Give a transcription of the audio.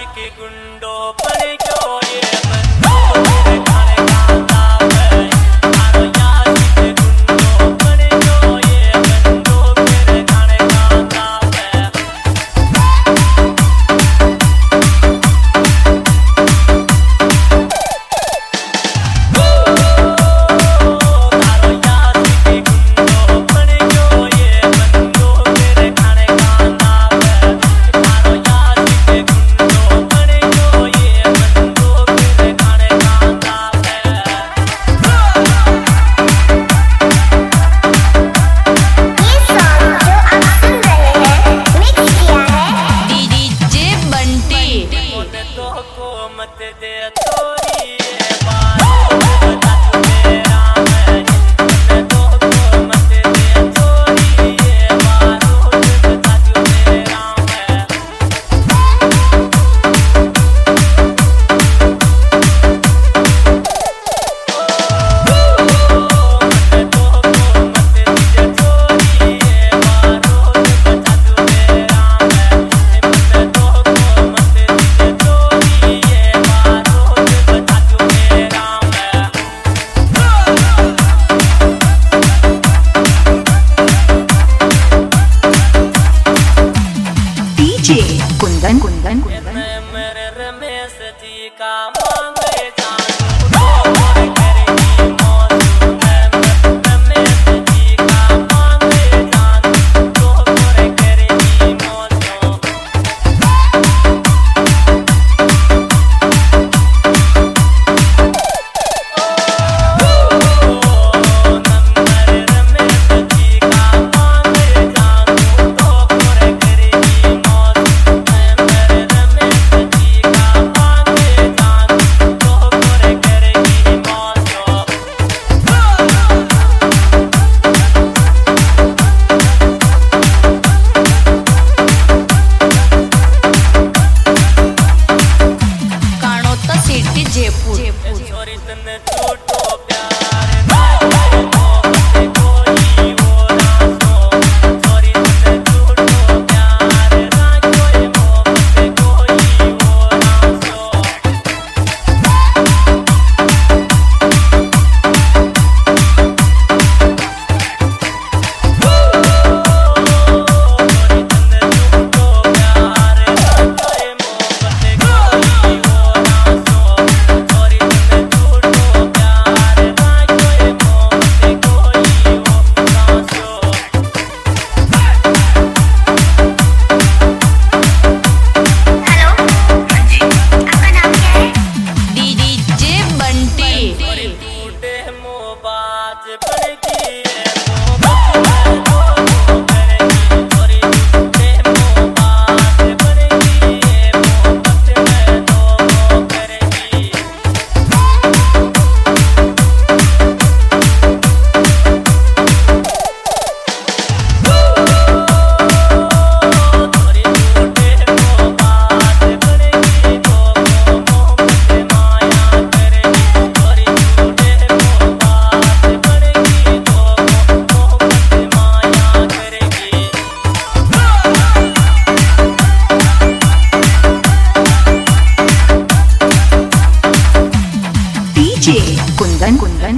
के गुंडो पर क्यों ये बंदो मेरे खाने खाता है। तारो याद के गुंडो पर क्यों ये बंदो मेरे खाने खाता है। मत दे तोरी ये बात बता तू मेरा मैं तो को मत दे तोरी ये बात बता तू मेरा मैं। मत तो को मत दे तोरी ये बात बता तू मेरा मैं। मत तो को मत दे तोरी कुंदन कुंदन कुंदन मेरे रमेश जी का मांगे जानू करेगी मौसू रमेश जी का मांगे जानू करेगी मौसू। कुंदन कुंदन